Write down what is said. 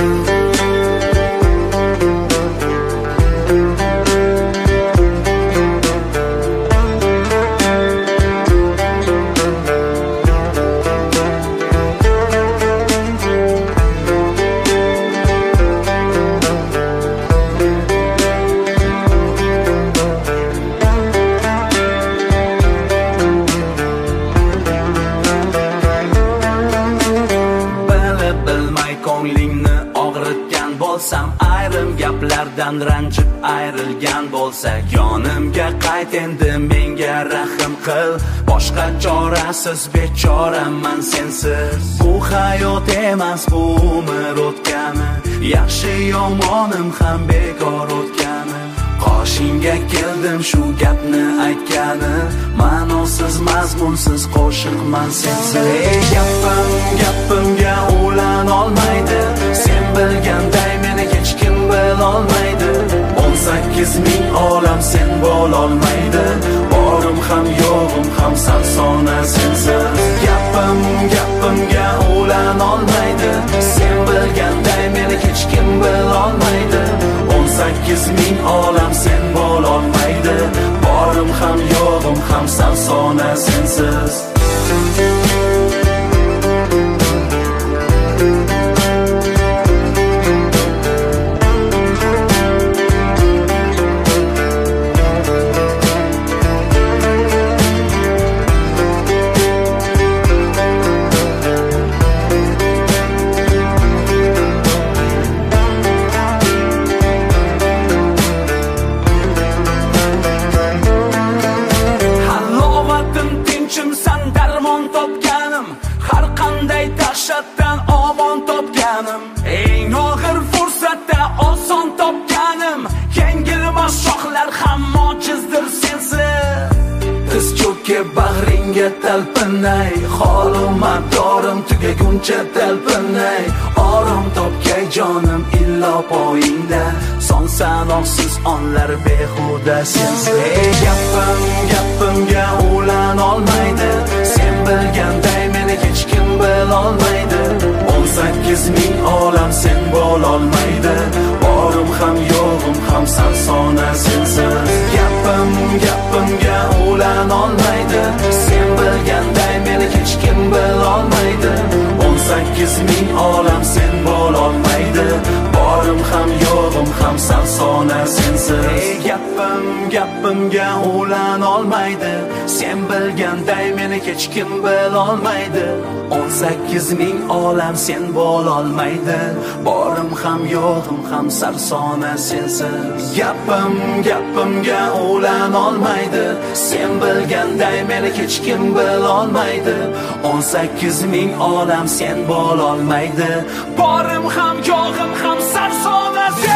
ko'nglingni og'ritgan bo'lsam, ayrim gaplardan ranjib ayrilgan bo'lsak, yonimga qayt endi, menga rahim qil. Boshqa chorasiz bechoraman sensiz. Bu hayot emas, bu umr o'tgani, yaxshi yomonim ham bekor o'tgani. Qoshingga keldim shu gapni aytgani, ma'nosiz mazmunsiz qo'shiqman sensiz. Gapimga ulan olmaydi, sen bilganday meni hech kim bilolmaydi. 18 ming olam sen bo'lolmaydi, borim ham yo'g'im ham sarsona sensiz. Gapimga ulan olmaydi, sen bilganday meni hech kim bilolmaydi. 18 ming olam sen bo'lolmaydi, borim ham yo'g'im ham sarsona sensiz. Har qanday dahshatdan omon topganim, eng og'ir fursatda oson topganim. Yengilmas shohlar ham mojizdir sensiz. Tiz cho'kib bag'ringga talpinay, holim abdorim tugaguncha talpinay. Orom topgay jonim illo poyingda, son sanoqsiz onlar behuda sensiz. Gapimga ulan olmaydi, sen bilganday meni hech kim bilolmaydi. 18 ming olam sen bo'lolmaydi, borim ham yo'g'im ham sarsona sensiz. Gapimga ulan olmaydi, sen bilganday meni hech kim bilolmaydi. 18 ming olam sen bo'lolmaydi, borim ham yo'g'im ham sarsona sensiz. Gapimga ulan olmaydi, sen bilganday meni hech kim bilolmaydi. 18 ming olam sen bo'lolmaydi, borim ham yo'g'im ham sarsona sensiz. Gapimga ulan olmaydi, sen bilganday meni hech kim bilolmaydi. 18 ming olam sen bo'lolmaydi, borim ham yo'g'im ham sarsona sensiz.